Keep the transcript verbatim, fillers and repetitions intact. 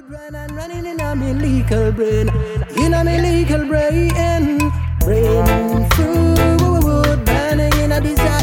When I'm running in a me legal brain, in a me legal brain, brain through burning in a desire.